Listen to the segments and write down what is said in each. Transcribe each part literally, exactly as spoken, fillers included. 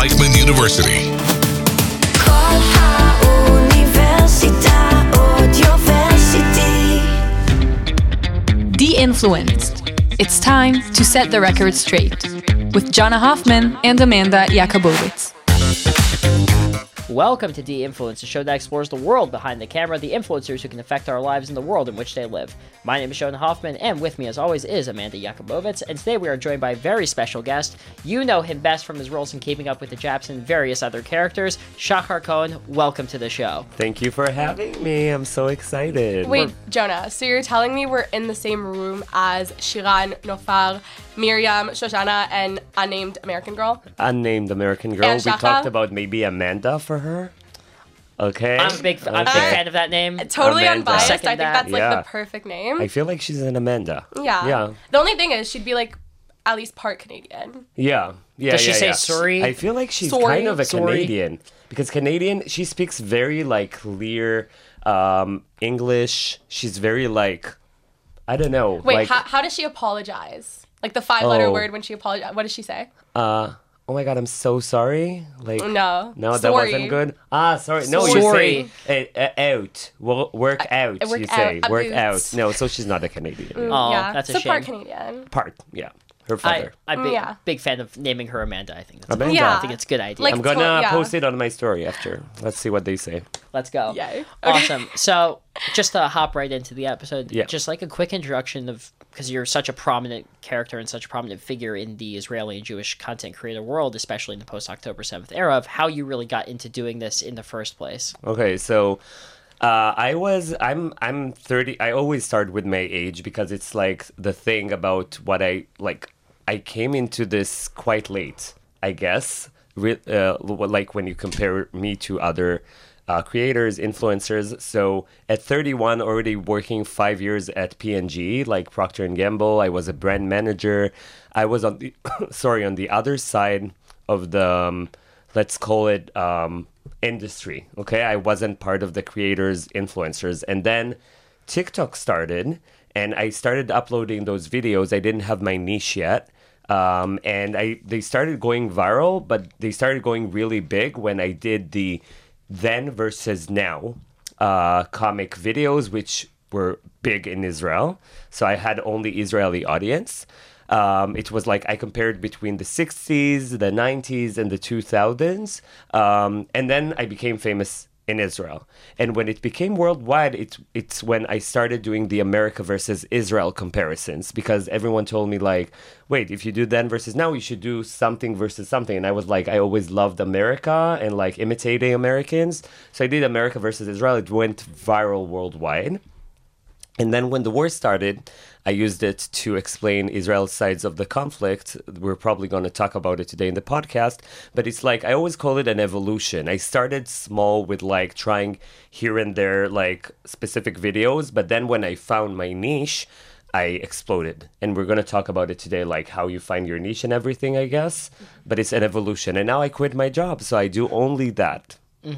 Reichman University. De-influenced. It's time to set the record straight with Jana Hoffman and Amanda Yakubowicz. Welcome to De-Influence, a show that explores the world behind the camera, the influencers who can affect our lives and the world in which they live. My name is Jonah Hoffman, and with me as always is Amanda Yakubowicz, and today we are joined by a very special guest. You know him best from his roles in Keeping Up with the Japs and various other characters. Shachar Cohen, welcome to the show. Thank you for having me. I'm so excited. Wait, we're... Jonah, so you're telling me we're in the same room as Shiran, Nofar, Miriam, Shoshana, and Unnamed American Girl? Unnamed American Girl. And we Shachar? talked about maybe Amanda for her. Okay. I'm a big, I'm a big Okay. fan of that name. Totally Amanda. unbiased. I Second think that. that's like Yeah. the perfect name. I feel like she's an Amanda. yeah. Yeah. The only thing is she'd be like at least part Canadian. Yeah. Yeah. Does she yeah, say yeah. sorry? I feel like she's Sorry. kind of a Sorry. Canadian because Canadian. She speaks very like clear um, English. She's very like I don't know. Wait, like, how, how does she apologize? Like the five-letter Oh. word when she apologizes. What does she say? uh, oh my god, I'm so sorry. Like No. No, that Sorry. wasn't good. Ah, sorry. No, Sorry. you say uh, uh, out. Wo- work out. work you say out, work abuse. out. No, so she's not a Canadian. yeah. Oh, yeah. that's a so shame. part Canadian. Part, yeah. Her I, father. I'm a big, Yeah. big fan of naming her Amanda, I think. That's Amanda. Yeah. I think it's a good idea. Like- I'm gonna to- yeah. post it on my story after. Let's see what they say. Let's go. Yay. Awesome. So, just to hop right into the episode, Yeah. just like a quick introduction of, because you're such a prominent character and such a prominent figure in the Israeli and Jewish content creator world, especially in the post-October seventh era, of how you really got into doing this in the first place. Okay, so uh, I was I'm I'm thirty. I always start with my age because it's like the thing about what I like. I came into this quite late, I guess. Re- uh, like when you compare me to other uh, creators, influencers. So at thirty-one, already working five years at P and G, like Procter and Gamble. I was a brand manager. I was on the sorry on the other side of the um, let's call it um, industry. Okay, I wasn't part of the creators, influencers, and then TikTok started, and I started uploading those videos. I didn't have my niche yet. Um, and I they started going viral, but they started going really big when I did the then versus now uh, comic videos, which were big in Israel. So I had only Israeli audience. Um, it was like I compared between the sixties, the nineties, and the two thousands. Um, and then I became famous in Israel. And when it became worldwide, it's it's when I started doing the America versus Israel comparisons, because everyone told me like, wait, if you do then versus now, you should do something versus something. And I was like, I always loved America and like imitating Americans. So I did America versus Israel. It went viral worldwide. And then when the war started, I used it to explain Israel's sides of the conflict. We're probably going to talk about it today in the podcast. But it's like, I always call it an evolution. I started small with like trying here and there, like specific videos. But then when I found my niche, I exploded. And we're going to talk about it today, like how you find your niche and everything, I guess. But it's an evolution. And now I quit my job. So I do only that.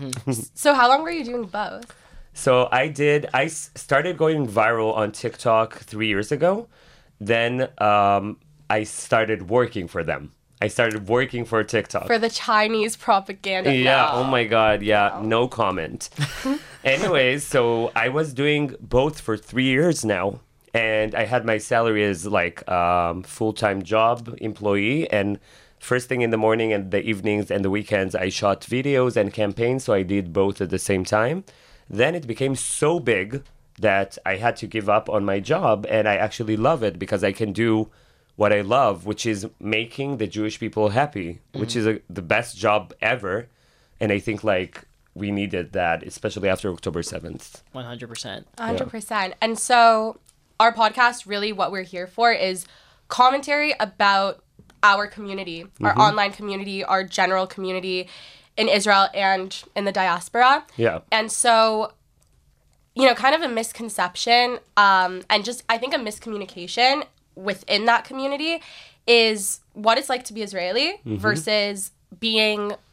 So how long were you doing both? So I did, I s- started going viral on TikTok three years ago. Then um, I started working for them. I started working for TikTok. For the Chinese propaganda. Yeah, No. oh my God, yeah, no comment. Anyways, so I was doing both for three years now. And I had my salary as like um, full-time job employee. And first thing in the morning and the evenings and the weekends, I shot videos and campaigns. So I did both at the same time. Then it became so big that I had to give up on my job, and I actually love it because I can do what I love, which is making the Jewish people happy, mm-hmm. which is a, the best job ever. And I think like we needed that, especially after October seventh. one hundred percent. one hundred percent. And so our podcast, really what we're here for is commentary about our community, our Mm-hmm. online community, our general community in Israel and in the diaspora. Yeah. And so, you know, kind of a misconception um, and just, I think, a miscommunication within that community is what it's like to be Israeli Mm-hmm. versus being,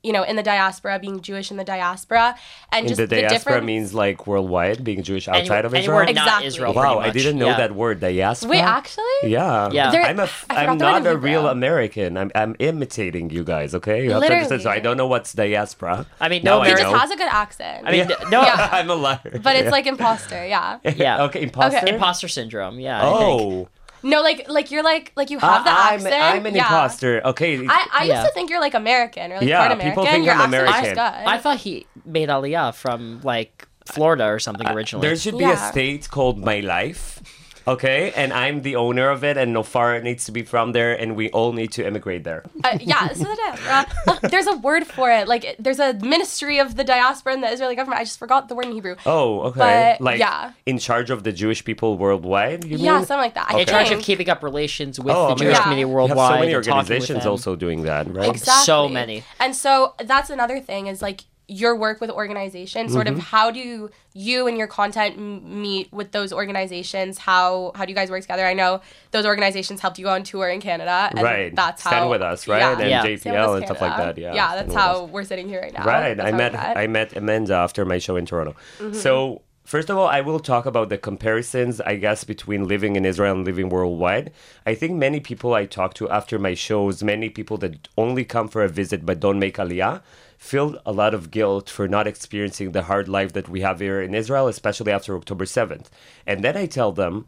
you know, in the diaspora, being Jewish in the diaspora, and In just the diaspora different means like worldwide, being Jewish outside of Anywhere Israel. not Exactly. Israel. Wow, pretty I much. didn't know Yeah. that word, diaspora. Wait, actually? Yeah, Yeah. There- I'm a, I forgot I'm the word not in a Hebrew. real American. I'm, I'm imitating you guys. Okay, you have to understand. So I Literally. don't know what's diaspora. I mean, Now no I He Ameri- just know. has a good accent. I mean, Yeah. no. Yeah. I'm a liar. but it's Yeah. like imposter, yeah. Yeah. okay, imposter. Okay. Imposter syndrome. Yeah. I think. Oh, No, like like you're like like you have the I- I'm, accent. I'm an yeah. imposter. Okay. I, I Yeah. used to think you're like American or like Yeah, part American. people think Your I'm accent is American. good. I thought he made Aliyah from like Florida or something originally. There should be a Yeah. state called My Life. Okay, and I'm the owner of it, and Nofar needs to be from there, and we all need to immigrate there. Uh, yeah, so the diaspora. There's a word for it. Like, it- there's a ministry of the diaspora in the Israeli government. I just forgot the word in Hebrew. Oh, okay. But, like yeah. in charge of the Jewish people worldwide. You Yeah, mean? something like that. I in charge of think. keeping up relations with Oh, the Jewish yeah. community You worldwide. have so many and talking with organizations them. also doing that, right? Exactly. So many. And so that's another thing is like your work with organizations. Sort Mm-hmm. of how do you and your content m- meet with those organizations? How how do you guys work together? I know those organizations helped you go on tour in Canada, and Right. that's how Stand with us, right? Yeah. And Yeah. J P Stand with L Us and stuff like Canada. that. Yeah. yeah, Stand that's with how us. we're sitting here right now. Right. That's I how we met I met Amanda after my show in Toronto. Mm-hmm. So first of all, I will talk about the comparisons, I guess, between living in Israel and living worldwide. I think many people I talk to after my shows, many people that only come for a visit but don't make Aliyah, feel a lot of guilt for not experiencing the hard life that we have here in Israel, especially after October seventh. And then I tell them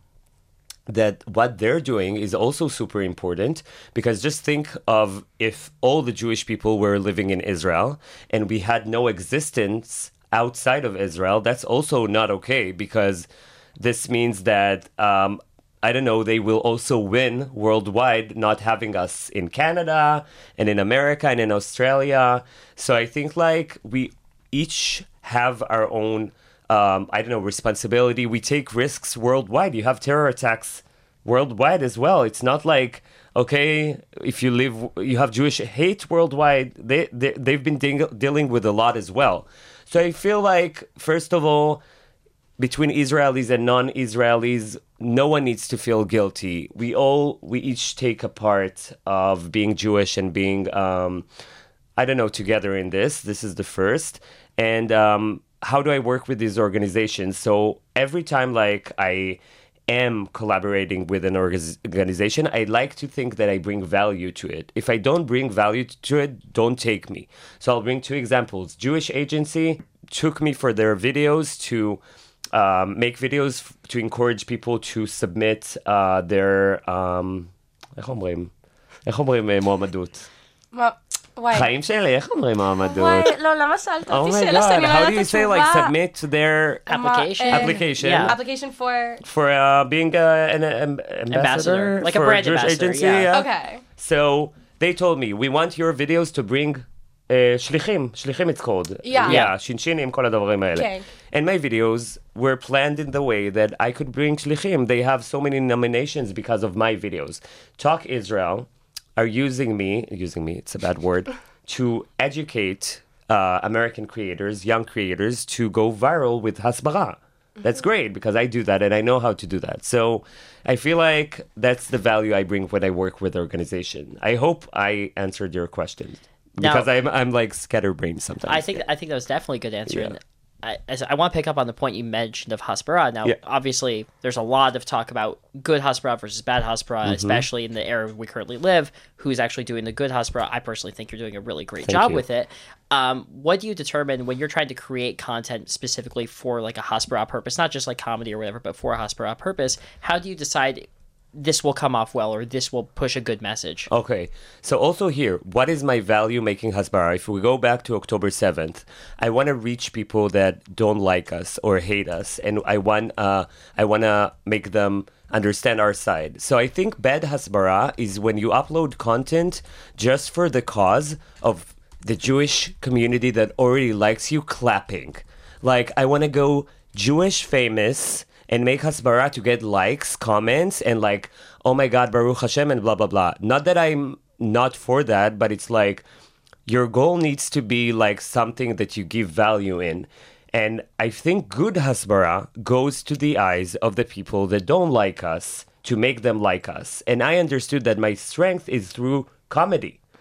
that what they're doing is also super important, because just think of if all the Jewish people were living in Israel and we had no existence outside of Israel, that's also not okay, because this means that um, I don't know, they will also win worldwide not having us in Canada and in America and in Australia. So I think like we each have our own um, I don't know, responsibility. We take risks worldwide. You have terror attacks worldwide as well. It's not like, okay, if you live, you have Jewish hate worldwide. They, they, they've been ding- dealing with a lot as well. So I feel like, first of all, between Israelis and non-Israelis, no one needs to feel guilty. We all, we each take a part of being Jewish and being, um, I don't know, together in this. This is the first. And um, how do I work with these organizations? So every time, like, I am collaborating with an org- organization, I like to think that I bring value to it. If I don't bring value to it, don't take me. So I'll bring two examples. Jewish Agency took me for their videos to um, make videos f- to encourage people to submit uh, their, um, איך אומרים? איך אומרים אה, מועמדות? מה- וואי. חיים שלי, איך אומרים מועמדות? וואי, לא, למה שאלת Oh אותי my שאלה god, שאני לא how do יודעת you את say like התשובה? submit their Application? אה, application Yeah. Application for... for uh, being uh, an um, ambassador, Ambassador. Like a for brand Jewish ambassador, agency? yeah. Okay. So they told me, we want your videos to bring uh, שליחים, שליחים it's called. Yeah. Yeah, שינשינים, כל הדברים האלה. Okay. And my videos were planned in the way that I could bring shlichim. They have so many nominations because of my videos. Talk Israel are using me, using me, it's a bad word, to educate uh, American creators, young creators, to go viral with hasbara. That's great, because I do that and I know how to do that. So I feel like that's the value I bring when I work with organization. I hope I answered your question, Now- because I'm I'm like scatterbrained sometimes. I think I think that was definitely a good answer. Yeah. And I, as I want to pick up on the point you mentioned of Hasbara. Now, Yeah. obviously, there's a lot of talk about good Hasbara versus bad Hasbara, Mm-hmm. especially in the era we currently live. Who's actually doing the good Hasbara? I personally think you're doing a really great Thank job you. with it. Um, what do you determine when you're trying to create content specifically for like a Hasbara purpose, not just like comedy or whatever, but for a Hasbara purpose? How do you decide this will come off well or this will push a good message? Okay, so also here, what is my value making Hasbara? If we go back to October seventh, I want to reach people that don't like us or hate us, and I want uh, I want to make them understand our side. So I think bad Hasbara is when you upload content just for the cause of the Jewish community that already likes you clapping. Like, I want to go Jewish famous and make hasbara to get likes, comments, and like, oh my God, Baruch Hashem, and blah, blah, blah. Not that I'm not for that, but it's like, your goal needs to be like something that you give value in. And I think good hasbara goes to the eyes of the people that don't like us to make them like us. And I understood that my strength is through comedy.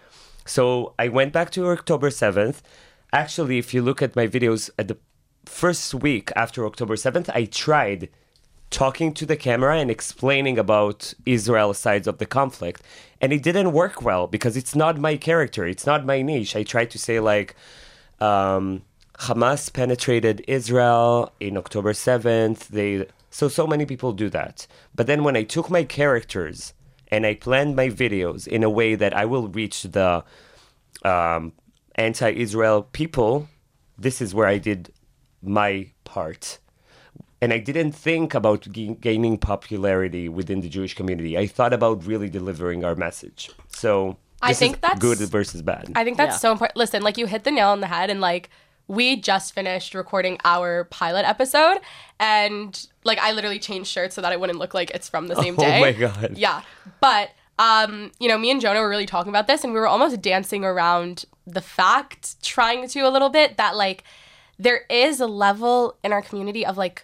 So I went back to October seventh. Actually, if you look at my videos at the first week after October seventh, I tried talking to the camera and explaining about Israel's sides of the conflict. And it didn't work well because it's not my character. It's not my niche. I tried to say like, um, Hamas penetrated Israel in October seventh. They so, so many people do that. But then when I took my characters and I planned my videos in a way that I will reach the um, anti-Israel people, this is where I did my part. And I didn't think about g- gaining popularity within the Jewish community. I thought about really delivering our message. So I this think is that's- good versus bad. I think that's Yeah. so important. Listen, like you hit the nail on the head, and like we just finished recording our pilot episode, and like I literally changed shirts so that it wouldn't look like it's from the same Oh day. my God. Yeah, but um, you know, me and Jonah were really talking about this, and we were almost dancing around the fact, trying to a little bit that like there is a level in our community of like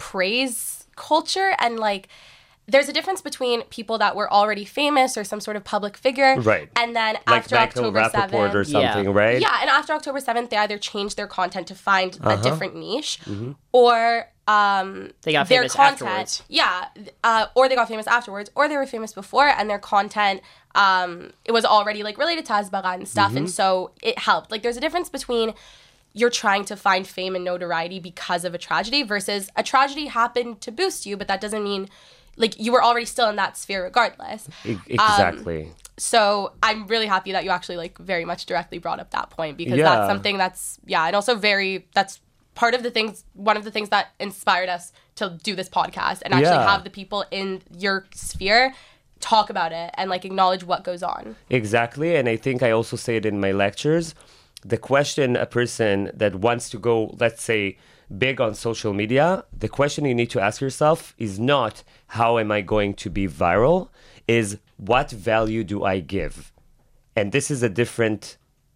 praise culture, and like there's a difference between people that were already famous or some sort of public figure, Right. and then Like after Michael October Rappaport or seventh, something, Yeah. right? yeah, and after October seventh, they either changed their content to find Uh-huh. a different niche, Mm-hmm. or um, They got their famous content, afterwards. yeah, uh, or they got famous afterwards, or they were famous before, and their content um, it was already like related to Hasbara and stuff, Mm-hmm. and so it helped. Like, there's a difference between you're trying to find fame and notoriety because of a tragedy versus a tragedy happened to boost you, but that doesn't mean like you were already still in that sphere regardless. E- exactly. Um, So I'm really happy that you actually like very much directly brought up that point, because Yeah. that's something that's yeah, and also very that's part of the things one of the things that inspired us to do this podcast and actually Yeah. have the people in your sphere talk about it and like acknowledge what goes on. Exactly. And I think I also say it in my lectures. The question a person that wants to go, let's say, big on social media, the question you need to ask yourself is not how am I going to be viral, is what value do I give? And this is a different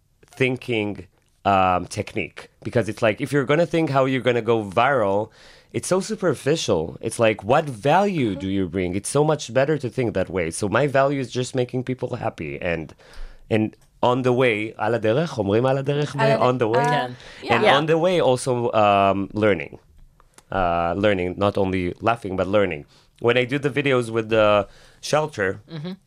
thinking um, technique, because it's like if you're going to think how you're going to go viral, it's so superficial. It's like, what value do you bring? It's so much better to think that way. So my value is just making people happy, and and on the way, על הדרך, אומרים על הדרך, על הדרך, on the way, uh, and yeah. on the way also um, learning, uh, learning, not only laughing but learning. When I do the videos with the shelter.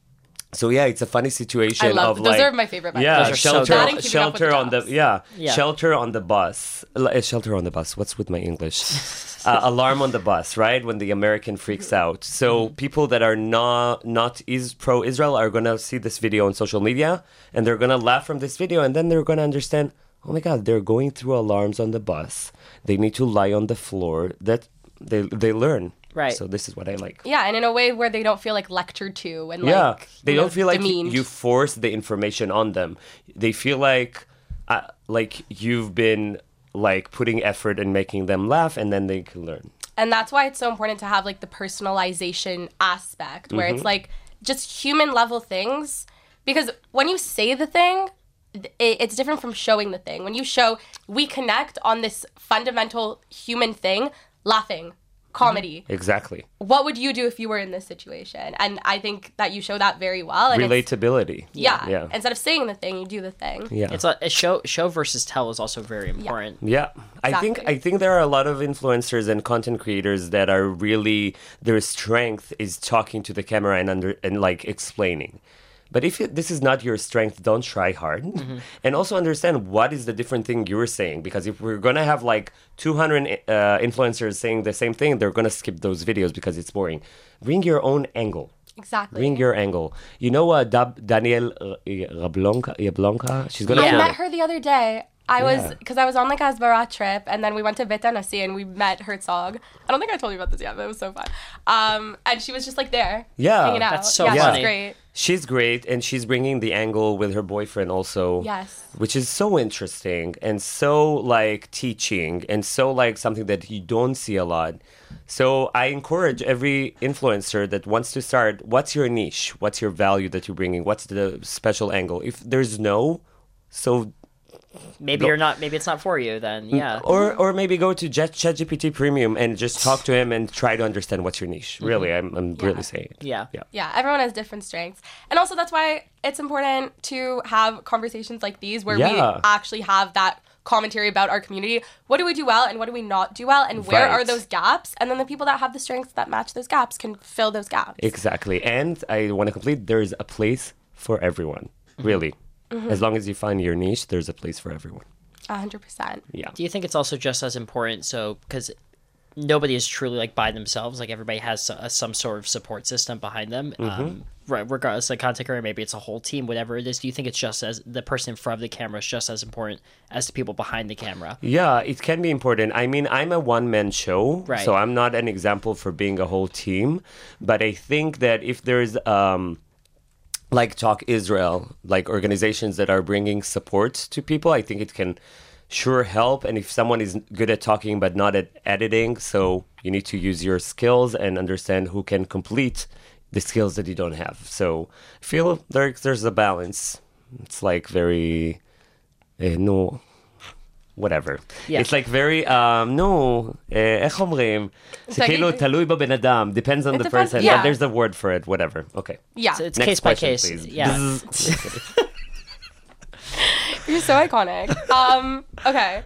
So yeah, it's a funny situation. I love of those like, are my favorite. Yeah, Those are so shelter, good. That and keeping up with shelter the on the jobs. yeah, Yeah. shelter on the bus. L- uh, shelter on the bus. What's with my English? uh, alarm on the bus, right? When the American freaks out. So people that are not not is pro Israel are gonna see this video on social media, and they're gonna laugh from this video, and then they're gonna understand. Oh my God, they're going through alarms on the bus. They need to lie on the floor. That they they learn. Right. So this is what I like. Yeah, and in a way where they don't feel like lectured to and Yeah, like they you don't know, feel like demeaned. you force the information on them. They feel like uh, like you've been like putting effort and making them laugh, and then they can learn. And that's why it's so important to have like the personalization aspect where Mm-hmm. it's like just human level things, because when you say the thing, it, it's different from showing the thing. When you show, we connect on this fundamental human thing, laughing, comedy. Exactly. What would you do if you were in this situation? And I think that you show that very well. And it's- Relatability. yeah. Yeah. Instead of saying the thing, you do the thing. Yeah. It's a, a show show versus tell is also very important. Yeah, I think Exactly. I think there are a lot of influencers and content creators that are really their strength is talking to the camera and under and like explaining. But if it, this is not your strength, don't try hard, and also understand what is the different thing you're saying. Because if we're gonna have like two hundred uh, influencers saying the same thing, they're gonna skip those videos because it's boring. Bring your own angle. Exactly. Bring your angle. You know, uh, Dab- Danielle uh, Yablonka, Yablonka. She's gonna. I Yeah. met her the other day. I was Yeah. because I was on like a Hasbara trip, and then we went to Bet Anasi and we met Herzog. I don't think I told you about this yet, but it was so fun. Um, and she was just like there, Yeah. hanging out. That's so yeah, funny. she's great. She's great, and she's bringing the angle with her boyfriend also. Yes. Which is so interesting and so like teaching and so like something that you don't see a lot. So I encourage every influencer that wants to start, what's your niche? What's your value that you're bringing? What's the special angle? If there's no, so maybe Go- you're not. Maybe it's not for you. Then yeah. Or or maybe go to Jet ChatGPT Premium and just talk to him and try to understand what's your niche. Really, I'm I'm really saying. it. Yeah. Yeah. Yeah, everyone has different strengths. And also that's why it's important to have conversations like these where Yeah. we actually have that commentary about our community. What do we do well and what do we not do well and where Right. are those gaps? And then the people that have the strengths that match those gaps can fill those gaps. Exactly. And I want to complete. There is a place for everyone. Really, as long as you find your niche, there's a place for everyone. one hundred percent. Yeah. Do you think it's also just as important? So because nobody is truly like by themselves. Like everybody has uh, some sort of support system behind them. Mm-hmm. Um, right, regardless of content creator, maybe it's a whole team, whatever it is. Do you think it's just as the person in front of the camera is just as important as the people behind the camera? Yeah, it can be important. I mean, I'm a one-man show, Right. so I'm not an example for being a whole team. But I think that if there's, um, like Talk Israel, like organizations that are bringing support to people, I think it can sure help. And if someone is good at talking but not at editing, so you need to use your skills and understand who can complete the skills that you don't have. So I feel there, there's a balance. It's like very, uh, no, whatever. Yeah. It's like very, um, no, eh, איך אומרים? זה like- כאילו תלוי בבן אדם, depends on It the depends- person. yeah. But there's a word for it, whatever. Okay. Yeah. So it's Next case by question, case. please. Yeah. Bzzz. You're so iconic. Um, okay.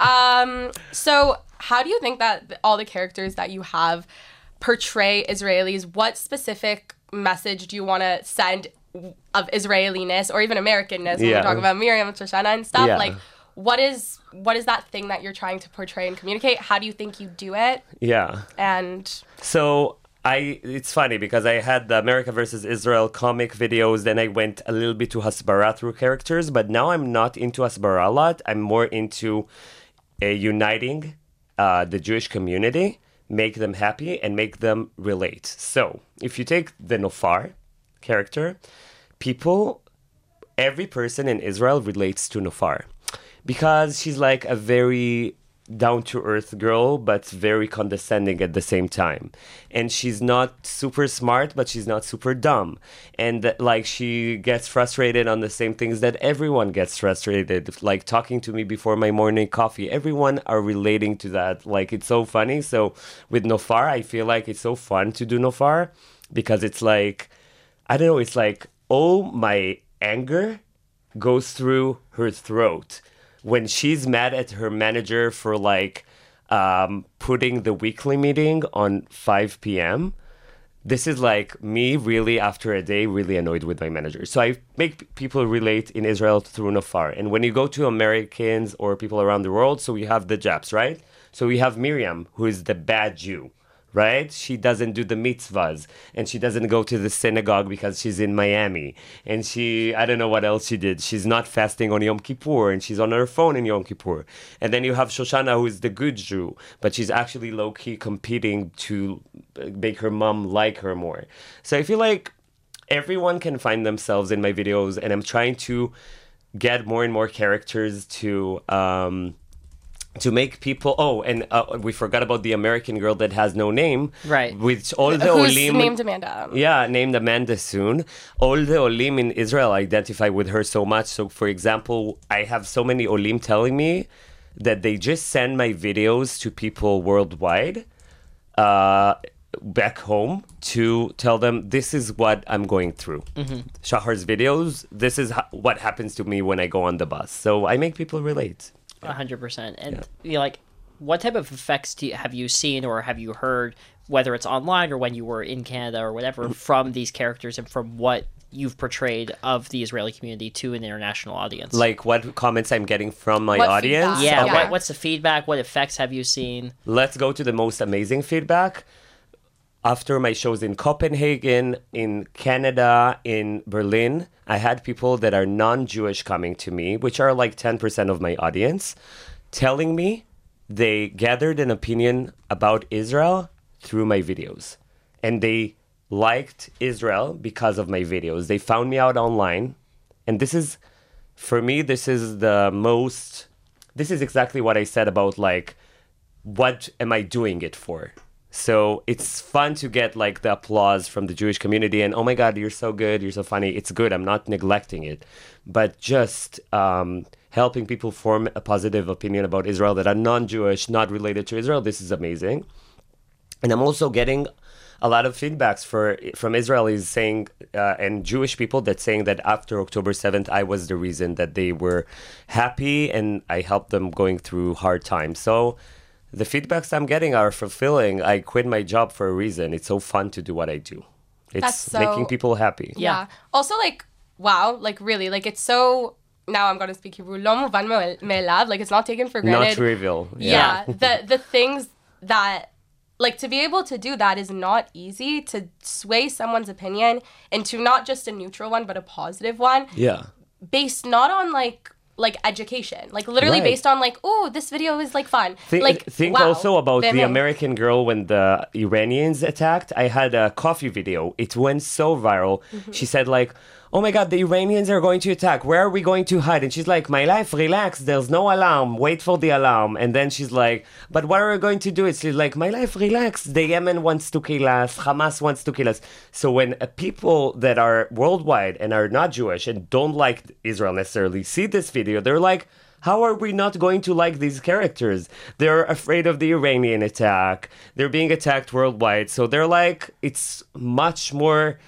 Um, so how do you think that th- all the characters that you have portray Israelis? What specific message do you want to send w- of Israeliness or even Americanness when Yeah. we're talking about Miriam, Shoshana, and stuff? Yeah. Like, what is what is that thing that you're trying to portray and communicate? How do you think you do it? Yeah. And So I, it's funny because I had the America versus Israel comic videos, then I went a little bit to Hasbara through characters, but now I'm not into Hasbara a lot. I'm more into uh, uniting uh, the Jewish community, make them happy, and make them relate. So if you take the Nofar character, people, every person in Israel relates to Nofar because she's like a very down-to-earth girl, but very condescending at the same time. And she's not super smart, but she's not super dumb. And that, like, she gets frustrated on the same things that everyone gets frustrated. Like, talking to me before my morning coffee. Everyone are relating to that. Like, it's so funny. So, with Nofar, I feel like it's so fun to do Nofar because it's like, I don't know, it's like, all my anger goes through her throat when she's mad at her manager for like um, putting the weekly meeting on five p.m. This is like me really after a day really annoyed with my manager. So I make p- people relate in Israel through Nofar. And when you go to Americans or people around the world, so we have the Japs, right? So we have Miriam, who is the bad Jew. Right? She doesn't do the mitzvahs and she doesn't go to the synagogue because she's in Miami. And she, I don't know what else she did. She's not fasting on Yom Kippur and she's on her phone in Yom Kippur. And then you have Shoshana, who is the good Jew, but she's actually low key competing to make her mom like her more. So I feel like everyone can find themselves in my videos and I'm trying to get more and more characters to, um, to make people oh and uh, we forgot about the American girl that has no name, Right. with all the who's olim named Amanda? yeah named Amanda soon. All the olim in Israel identify with her so much. So for example, I have so many olim telling me that they just send my videos to people worldwide uh back home to tell them this is what I'm going through. mm-hmm. Shahar's videos, this is ha- what happens to me when I go on the bus. So I make people relate. A hundred percent. And you know, like, what type of effects do you, have you seen or have you heard, whether it's online or when you were in Canada or whatever, from these characters and from what you've portrayed of the Israeli community to an international audience? Like what comments I'm getting from my What audience. feedback? yeah, Okay. What, what's the feedback? What effects have you seen? Let's go to the most amazing feedback. After my shows in Copenhagen, in Canada, in Berlin, I had people that are non-Jewish coming to me, which are like ten percent of my audience, telling me they gathered an opinion about Israel through my videos. And they liked Israel because of my videos. They found me out online. And this is, for me, this is the most, this is exactly what I said about like, what am I doing it for? So it's fun to get like the applause from the Jewish community and, oh my God, you're so good, you're so funny. It's good. I'm not neglecting it. But just um, helping people form a positive opinion about Israel that are non-Jewish, not related to Israel, this is amazing. And I'm also getting a lot of feedbacks for from Israelis saying, uh, and Jewish people that saying that after October seventh, I was the reason that they were happy and I helped them going through hard times. So the feedbacks I'm getting are fulfilling. I quit my job for a reason. It's so fun to do what I do. It's That's so- making people happy. Yeah. Also, like, wow, like really, like it's so. Now I'm gonna speak Hebrew. Lo muvan me'elav. Like it's not taken for granted. Not trivial. Yeah. the the things that. Like, to be able to do that is not easy, to sway someone's opinion into not just a neutral one, but a positive one, Yeah. based not on, like, like education. Like, literally Right. based on, like, oh, this video is, like, fun. Think, like, think wow. also about the באמת. American girl when the Iranians attacked. I had a coffee video. It went so viral. Mm-hmm. She said like, oh my God, the Iranians are going to attack. Where are we going to hide? And she's like, my life, relax. There's no alarm. Wait for the alarm. And then she's like, but what are we going to do? It's like, my life, relax. The Yemen wants to kill us. Hamas wants to kill us. So when uh, people that are worldwide and are not Jewish and don't like Israel necessarily see this video, they're like, how are we not going to like these characters? They're afraid of the Iranian attack. They're being attacked worldwide. So they're like, it's much more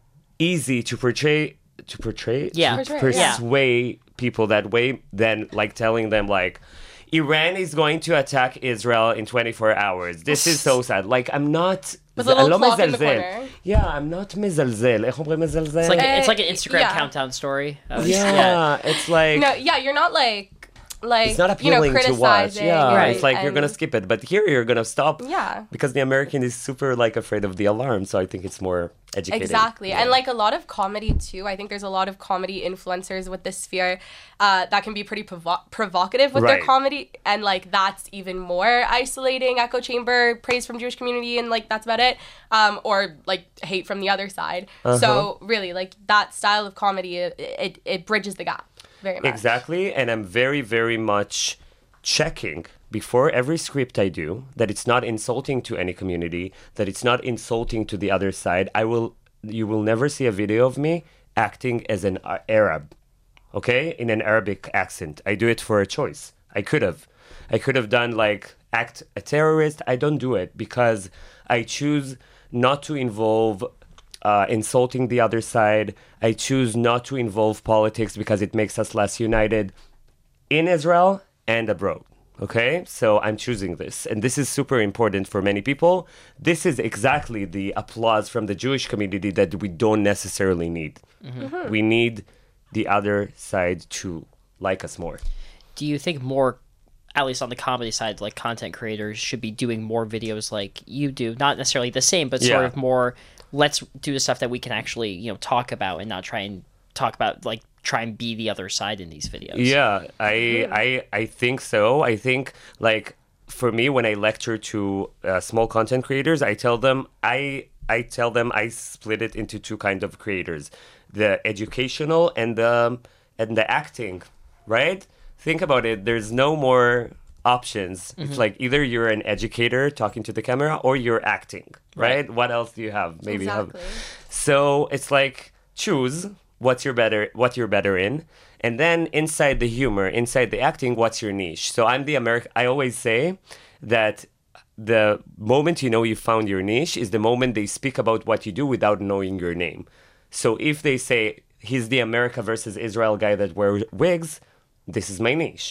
easy to portray to portray Yeah. to Portray, yeah. persuade people that way than like telling them like Iran is going to attack Israel in twenty-four hours. This is so sad. Like I'm not With a little אני לא clock in the מזלזל. corner. Yeah, I'm not מזלזל. איך אומרים מזלזל? It's like Uh, it's like an Instagram yeah. countdown story. I was- yeah, it's like No, yeah, you're not, like, like, it's not you know, appealing to watch. criticizing. Yeah, right, it's like you're and- gonna skip it, but here you're gonna stop. Yeah. because the American is super like afraid of the alarm, so I think it's more educated. Exactly. Yeah. And like a lot of comedy too. I think there's a lot of comedy influencers with this sphere uh, that can be pretty provo- provocative with their Right. comedy. And like that's even more isolating. Echo chamber, praise from Jewish community, and like that's about it. Um, or like hate from the other side. Uh-huh. So really, like that style of comedy, it, it, it bridges the gap very much. Exactly, and I'm very, very much checking before every script I do that it's not insulting to any community, that it's not insulting to the other side. I will, you will never see a video of me acting as an uh, Arab, okay, in an Arabic accent. I do it for a choice. I could have, I could have done like act a terrorist. I don't do it because I choose not to involve uh, insulting the other side. I choose not to involve politics because it makes us less united in Israel and abroad. Okay, so I'm choosing this, and this is super important for many people. This is exactly the applause from the Jewish community that we don't necessarily need. Mm-hmm. We need the other side to like us more. Do you think more, at least on the comedy side, like content creators should be doing more videos like you do? Not necessarily the same, but sort Yeah. of more, let's do the stuff that we can actually, you know, talk about and not try and talk about, like, try and be the other side in these videos. Yeah, I, I, I think so. I think like for me, when I lecture to uh, small content creators, I tell them I, I tell them I split it into two kind of creators: the educational and the and the acting. Right? Think about it. There's no more options. It's like either you're an educator talking to the camera or you're acting. Right? What else do you have? Maybe you have. Exactly. So it's like choose what's your better what you're better in, and then inside the humor, inside the acting, what's your niche. So I'm the American. I always say that the moment you know you found your niche is the moment they speak about what you do without knowing your name. So if they say he's the America versus Israel guy that wears wigs, this is my niche.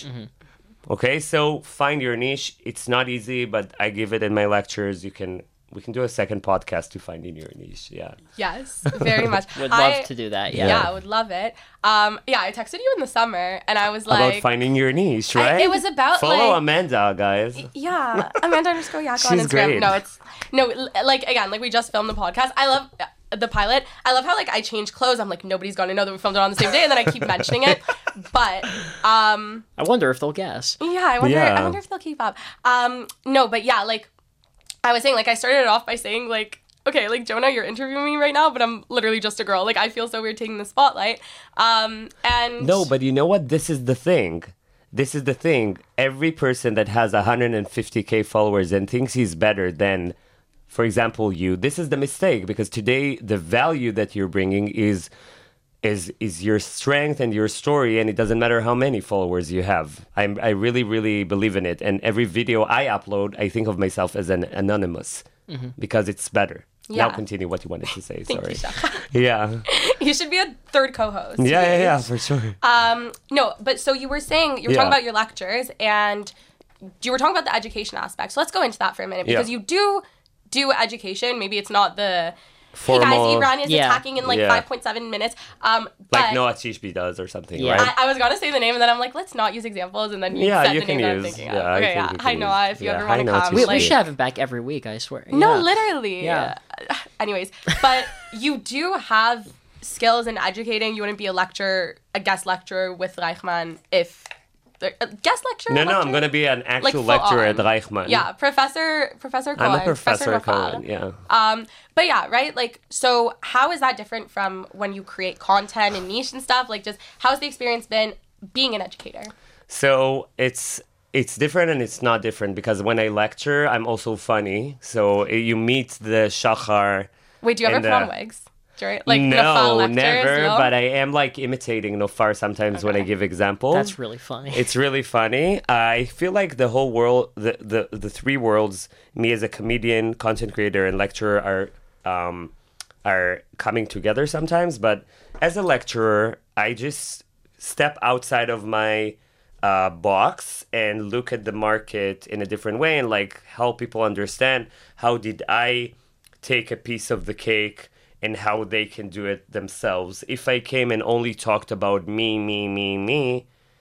Okay, so find your niche. It's not easy, but I give it in my lectures. You can we can do a second podcast to finding your niche. Yeah. Yes, very much. Would love I- to do that, Yeah. yeah. I would love it. Um, yeah, I texted you in the summer, and I was like, About finding your niche, I- right? it was about, follow like- Amanda, guys. yeah, Amanda underscore Yak on She's Instagram. great. No, it's no, l- like again, like we just filmed the podcast. I love uh, the pilot. I love how like I change clothes. I'm like nobody's gonna know that we filmed it on the same day, and then I keep mentioning it. But um, I wonder if they'll guess. yeah, I wonder. Yeah. I wonder if they'll keep up. Um, no, but yeah, like I was saying, like I started it off by saying like. Okay, like Jonah, you're interviewing me right now, but I'm literally just a girl. Like I feel so weird taking the spotlight. Um, and No, but you know what? This is the thing. This is the thing. Every person that has one hundred fifty k followers and thinks he's better than for example, you, this is the mistake, because today the value that you're bringing is is is your strength and your story, and it doesn't matter how many followers you have. I'm, I really, really believe in it. And every video I upload, I think of myself as an anonymous mm-hmm. because it's better. Yeah. Now continue what you wanted to say. Thank Sorry. you, Shaka. Yeah. You should be a third co-host. Yeah, yeah, yeah, for sure. Um, no, but so you were saying, you were Yeah. talking about your lectures, and you were talking about the education aspect. So let's go into that for a minute, because Yeah. you do do education. Maybe it's not the, Formal, hey guys, Iran is Yeah. attacking in like Yeah. five point seven minutes. Um, but like Noah Tishby does or something, Yeah. right? I, I was going to say the name, and then I'm like, let's not use examples, and then you Yeah, said you the can name that I'm use- thinking yeah, of. I Okay, think yeah. you Hi, can Noah, use- if you yeah, ever hi, want to Noah come. We, Tishby. we like- should have him back every week, I swear. No, Yeah. literally. Yeah. Anyways, but you do have skills in educating. You wouldn't be a lecturer, a guest lecturer with Reichman if... A guest lecturer? No, no, I'm lecturer? going to be an Like actual full lecturer on. at Reichman. Yeah, Professor Professor Cohen. I'm a professor at Nafal. Cohen, yeah. Um, but yeah, right? Like, so how is that different from when you create content and niche and stuff? Like, just how's the experience been being an educator? So it's it's different and it's not different, because when I lecture, I'm also funny. So uh, you meet the Shachar. Wait, do you ever and, put on uh, wigs? Right? Like Nafal No, lectures, never. no? But I am like imitating Nofar sometimes when I give examples. That's really funny. It's really funny. I feel like the whole world, the, the, the three worlds, me as a comedian, content creator, and lecturer are um, are coming together sometimes. But as a lecturer, I just step outside of my uh, box and look at the market in a different way and like help people understand how did I take a piece of the cake and how they can do it themselves. If I came and only talked about me, me, me, me,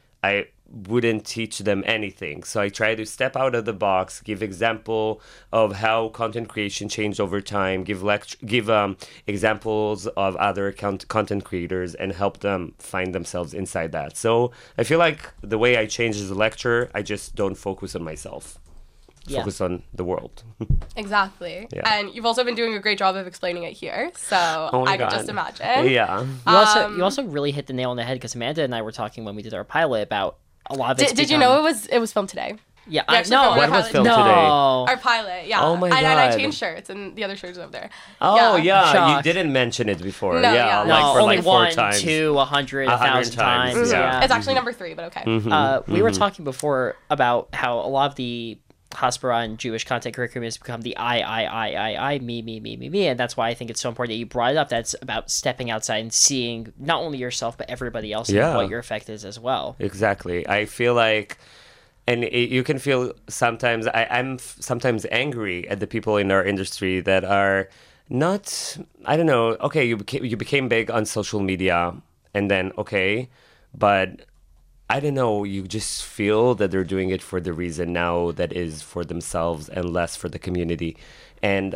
I wouldn't teach them anything. So I try to step out of the box, give example of how content creation changed over time, give lect- give um, examples of other con- content creators, and help them find themselves inside that. So I feel like the way I change as a lecturer, I just don't focus on myself. Yeah. Focus on the world. Exactly. Yeah. And you've also been doing a great job of explaining it here. So Oh my I could God. just imagine. Yeah. You also Um, you also really hit the nail on the head, because Amanda and I were talking when we did our pilot about a lot of it's Did, did you become- know it was it was filmed today? Yeah, We I actually no. filmed What our was pilot filmed no. today? Our pilot, yeah. Oh my And, and I God. changed shirts, and the other shirts are over there. Oh yeah, Shocked. you didn't mention it before. No, yeah, yeah. like No, for only like four one, times. two, a hundred, a A hundred thousand times, times. yeah. Yeah. It's actually number three, but okay. Mm-hmm. Uh, we were talking before about how a lot of the Hasbara and Jewish content curriculum has become the I, I, I, I, I, me, me, me, me, me, and that's why I think it's so important that you brought it up. That's about stepping outside and seeing not only yourself but everybody else Yeah. and what your effect is as well. Exactly. I feel like, and it, you can feel sometimes. I, I'm f- sometimes angry at the people in our industry that are not. I don't know. Okay, you became you became big on social media, and then okay, but I don't know, you just feel that they're doing it for the reason now that is for themselves and less for the community. And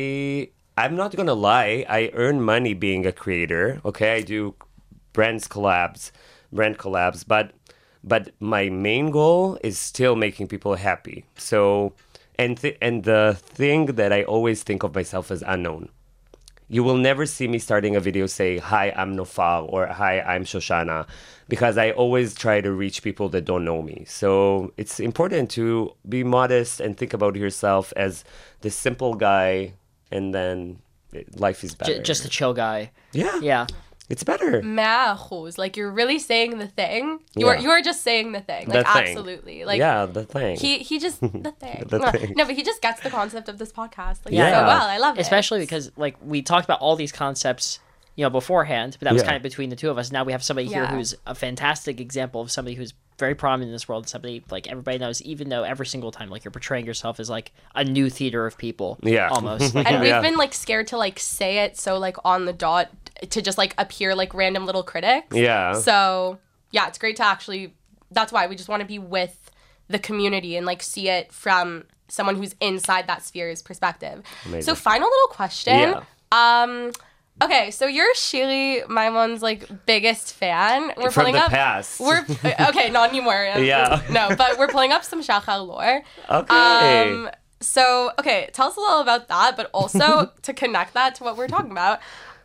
I, I'm not going to lie, I earn money being a creator, okay? I do brands collabs, brand collabs, but but my main goal is still making people happy. So, and th- and the thing that I always think of myself as unknown. You will never see me starting a video say, hi, I'm Nofal, or hi, I'm Shoshana, because I always try to reach people that don't know me. So it's important to be modest and think about yourself as the simple guy, and then it- life is better. J- just a chill guy. yeah, Yeah. it's better. Mea chuz. Like, you're really saying the thing. You are Yeah. you are just saying the thing. Like, The thing. absolutely. Like, yeah, the thing. he he just the thing. The no, thing. no, but he just gets the concept of this podcast. Like, Yeah. so well. I love it. Especially because like we talked about all these concepts, you know, beforehand, but that was Yeah. kind of between the two of us. Now we have somebody here Yeah. who's a fantastic example of somebody who's very prominent in this world, somebody like everybody knows, even though every single time like you're portraying yourself as like a new theater of people. Yeah. Almost. Like, And we've Yeah. been like scared to like say it so like on the dot to just like appear like random little critics. Yeah. So yeah, it's great to actually. That's why we just want to be with the community and like see it from someone who's inside that sphere's perspective. Amazing. So final little question. Yeah. Um. Okay, so you're Shiri Maimon's like biggest fan. We're From pulling the up. past. We're okay, not anymore. Yeah. No, but we're pulling up some Shachar lore. Okay. Um, so, okay, tell us a little about that, but also to connect that to what we're talking about.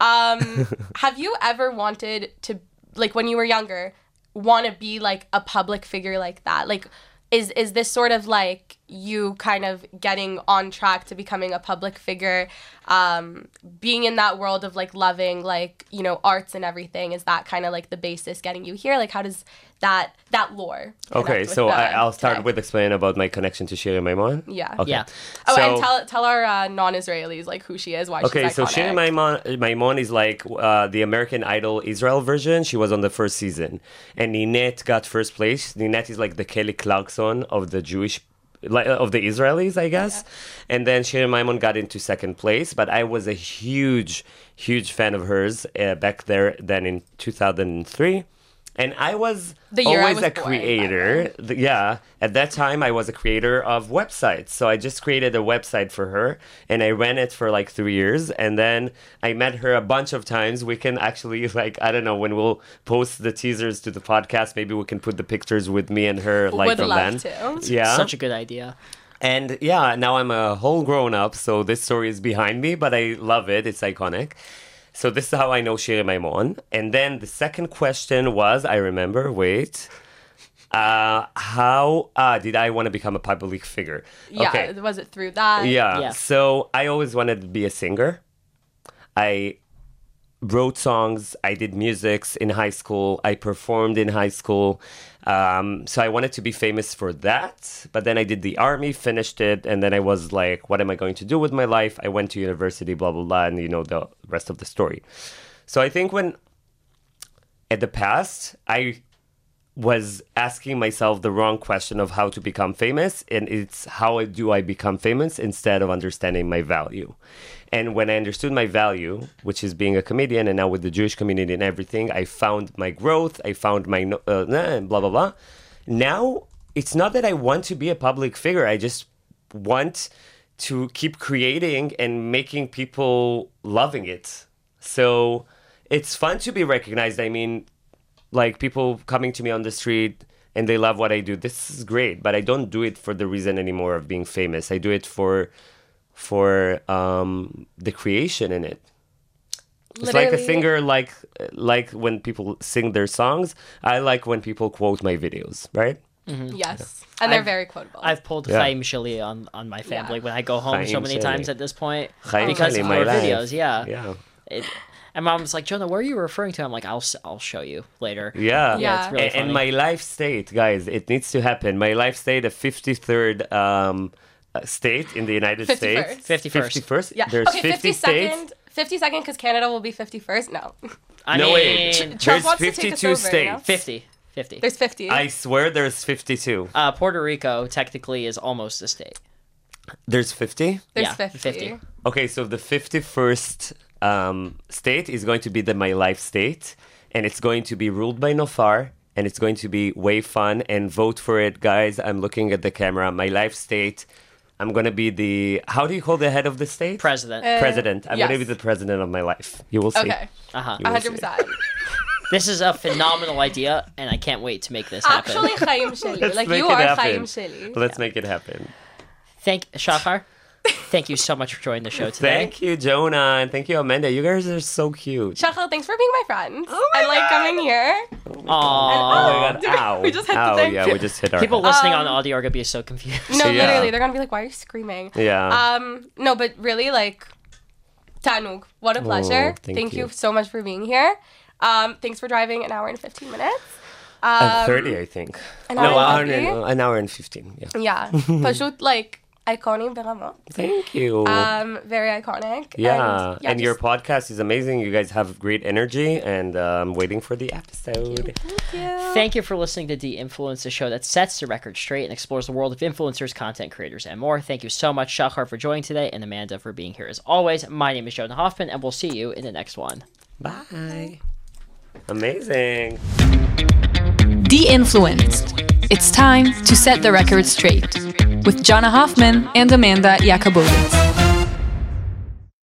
Um, have you ever wanted to, like, when you were younger, want to be like a public figure like that? Like, is is this sort of like you kind of getting on track to becoming a public figure, um, being in that world of like loving like, you know, arts and everything, is that kind of like the basis getting you here? Like how does that that lore connect Okay, with so the I, I'll start today? with explaining about my connection to Shiri Maimon. Yeah. Okay. Yeah. Oh, So- and tell tell our uh, non-Israelis like who she is, why Okay, she's so iconic. Shiri Maimon, Maimon is like uh, the American Idol Israel version. She was on the first season. And Ninette got first place. Ninette is like the Kelly Clarkson of the Jewish, like, of the Israelis, I guess. Yeah. And then Shiri Maimon got into second place. But I was a huge, huge fan of hers uh, back there then in two thousand three. And I was The year I always was a born, creator. The- yeah, at that time I was a creator of websites. So I just created a website for her and I ran it for like three years. And then I met her a bunch of times. We can actually, like, I don't know, when we'll post the teasers to the podcast, maybe we can put the pictures with me and her like Would from love then. to. Yeah. Such a good idea. And yeah, now I'm a whole grown up, so this story is behind me, but I love it. It's iconic. So this is how I know Shiri Maimon. And then the second question was, I remember, wait, uh, how uh, did I want to become a public figure? Yeah, Okay. was it through that? Yeah. Yeah. So I always wanted to be a singer. I wrote songs. I did musics in high school. I performed in high school. Um, so I wanted to be famous for that. But then I did the army, finished it, and then I was like, what am I going to do with my life? I went to university, blah, blah, blah, and you know the rest of the story. So I think when, at the past, I was asking myself the wrong question of how to become famous, and it's how do I become famous instead of understanding my value. And when I understood my value, which is being a comedian, and now with the Jewish community and everything, I found my growth, I found my no- uh, blah, blah, blah. Now, it's not that I want to be a public figure. I just want to keep creating and making people loving it. So it's fun to be recognized. I mean, like people coming to me on the street and they love what I do. This is great, but I don't do it for the reason anymore of being famous. I do it for for um, the creation in it. It's like a Literally. singer, like like when people sing their songs. I like when people quote my videos, right? Yes. And they're I've- very quotable. I've pulled Yeah. Chaim Shali on, on my family Yeah. when I go home so Chaim many Shali. times at this point Chaim because Shali, of my your life. videos. Yeah. Yeah. It, and mom was like, Jonah, what are you referring to? I'm like, I'll s- I'll show you later. Yeah. Yeah. It's really and, and funny. my life state, guys, it needs to happen. My life state, a fifty-third um, uh, state in the United fifty-first. States. fifty-first. fifty-first? yeah. There's okay, fifty states. fifty-second. fifty-second because Canada will be fifty-first. No. I No, mean, wait. Trump There's wants to take us fifty-two over, states. you know? fifty. fifty. There's fifty. I swear there's fifty-two. Uh, Puerto Rico technically is almost a state. There's fifty? There's yeah, fifty. fifty. Okay, so the fifty-first um, state is going to be the My Life state, and it's going to be ruled by Nofar, and it's going to be way fun, and vote for it, guys. I'm looking at the camera. My Life state. I'm going to be the, how do you call the head of the state? President. Uh, President. I'm yes. going to be the president of my life. You will see. Okay. uh-huh. You will one hundred percent. This is a phenomenal idea, and I can't wait to make this happen. Actually, Chaim Sheli. Let's Like, make you it are happen. Chaim Sheli. Let's make it happen. Thank Shachar. Thank you so much for joining the show today. Thank you, Jonah, and thank you, Amanda. You guys are so cute. Shachar, thanks for being my friend. and, like, coming here. Aww. Oh my god, ow. We just hit the ow, thing. yeah, we just hit our People listening Um, on audio are gonna be so confused. No, Yeah. literally. They're going to be like, why are you screaming? Yeah. Um, no, but really, like, Tanug, what a pleasure. Oh, thank you. you. so much for being here. Um, thanks for driving an hour and fifteen minutes. Uh, Um, thirty, I think. an No, hour an and hour, fifty? and, an hour and fifteen. Yeah. Yeah. Pashut, like, iconic ברמה. Thank you. Um, very iconic. yeah, And, and, yeah, your just- podcast is amazing. You guys have great energy, and uh, I'm waiting for the episode. Thank you. Thank you for listening to The Influence, the show that sets the record straight and explores the world of influencers, content creators, and more. Thank you so much, Shachar, for joining today, and Amanda for being here as always. My name is Jonah Hoffman, and we'll see you in the next one. Bye. Amazing. De-influenced. It's time to set the record straight with Jonah Hoffman and Amanda Jakubowicz.